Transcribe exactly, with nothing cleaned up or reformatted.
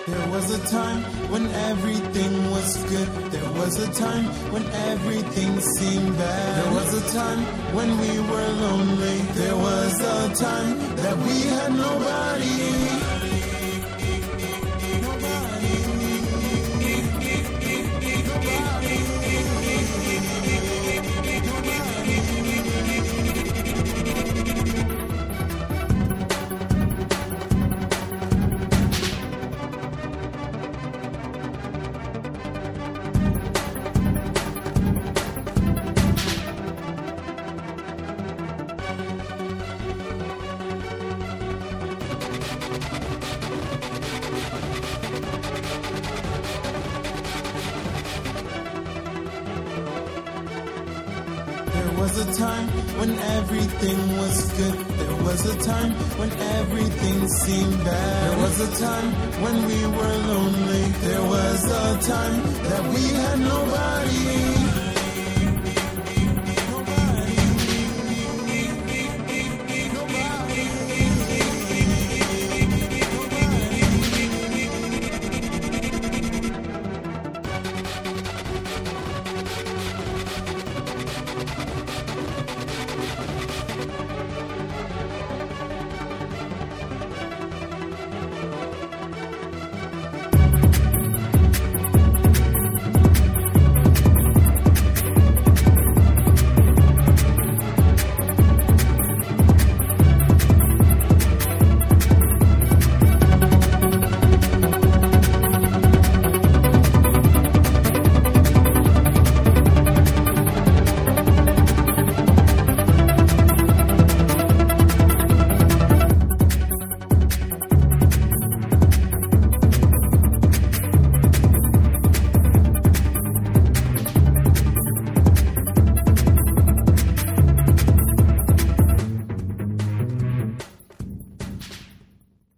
There was a time when everything was good. There was a time when everything seemed bad. There was a time when we were lonely. There was a time that we had nobody. There was a time when everything was good. There was a time when everything seemed bad. There was a time when we were lonely. There was a time that we had nobody.